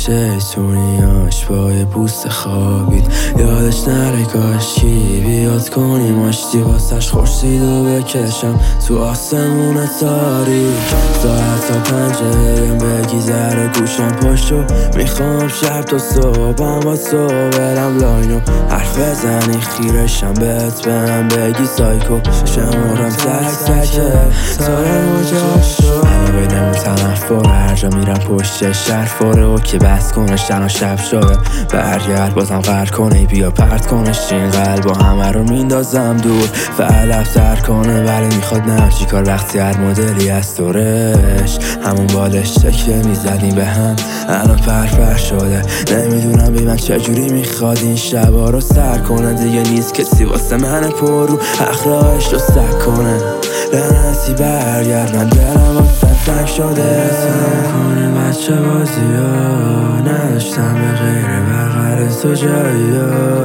شیطونیاش با یه بوسه خوابید. یادش نره کاشکی بیاد کنیم آشتی واسش خورشید و بکشم تو آسمون تاریک. ساعت تا 5 بگی ذره گوشم پاشو میخوام شب تا صبحم با تو برم لاینو حرف بزنی خیرشم بهت بهم بگی سایکو شمارم تک تکه تا موجاشو همه بیدمون تنفره هر جا میرم پشت شهر فاره و که بس کنش تنها شب شده برگرد بازم قرد کنه بیا پرد کنش این قلب و همه رو میندازم دور فعلف تر کنه ولی میخواد نه چیکار وقتی هر مدلی از دورش همون بالش تکیه میزدیم به هم الان پر شده نمیدونم بی من چجوری میخواد این شبا رو سر کنه دیگه نیست کسی واسه من پرو اخلاقش رو سک کنه لعنتی برگرد من دلم واسه سک شده کنیم بچه بازی ها نداشتم به غیر بغل تو جایی ها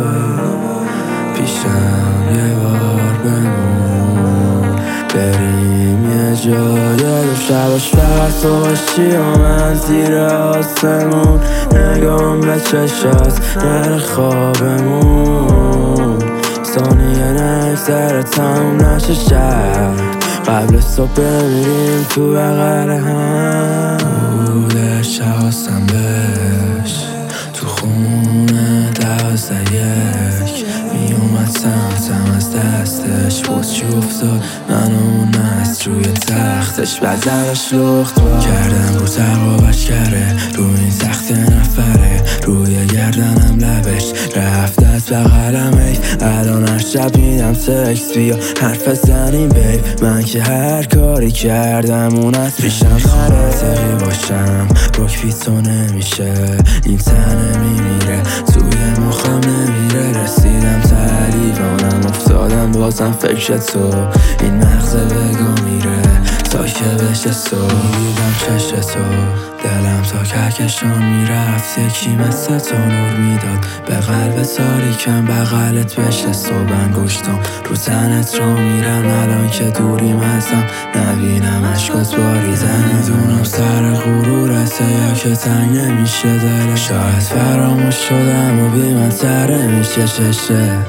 پیشم یه بار بمون بریم یه جای رو شباش فقط تو باشی و من زیر آسمون نگام به چشات نره خوابمون ثانیه نگذره تموم نشه شب قبل صبح بمیریم تو بغل هم بودش حواسم بهش تو خونه 12:01 میومد سمتم از دستش بود چی افتاد من اون نست روی تختش بزرش لخت کردم رو تقابش کره روی این تخت نفره روی گردنم لبش رفت از بغلم ای الان هر شب میدم تکست بیا حرف زنیم بیب من که هر کاری کردم اون از پیشم منطقی باشم رکبی تو نمیشه این تنه میمیره توی مخم نمیره رسیدم تلیوانم افتادم بازم فکر تو این مغزه بگو میره تا که بشه سو میدیدم چش تو دلم تا کهکشان میرفت یکی مثل تو نور میداد به قلب تاریکم بغلت بشه صبح انگشتم رو تنت رو میرم الان که دوریم ازم نبینم عشقات باریدن میدونم سر غرورته یا که تنگ نمیشه دلت شاید فراموش شدم و بی من تره میشه چشت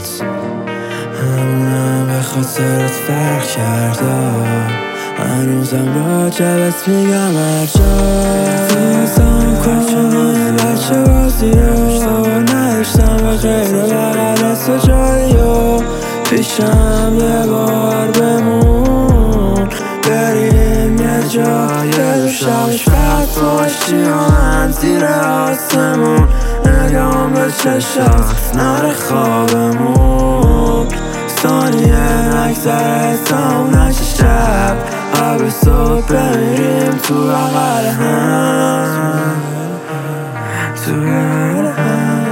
همونم به خاطرت فرق کردم هنوزم راجبت میگم هر جا فیزم کنم بچه بازی رو نداشتم به غیر بغل تو جایی و پیشم یه بار بمون بریم یه جا یه دو شبش فقط باشی و من زیر آسمون نگام به چشات نره خوابمون ثانیه نگذره تموم نشه شب قبل صبح بمیریم تو بغل هم تو بغل هم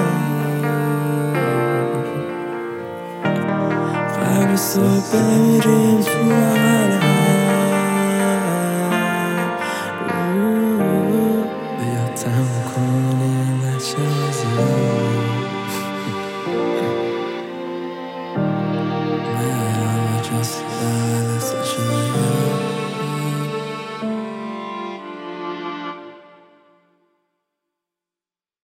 قبل صبح بمیریم تو بغل هم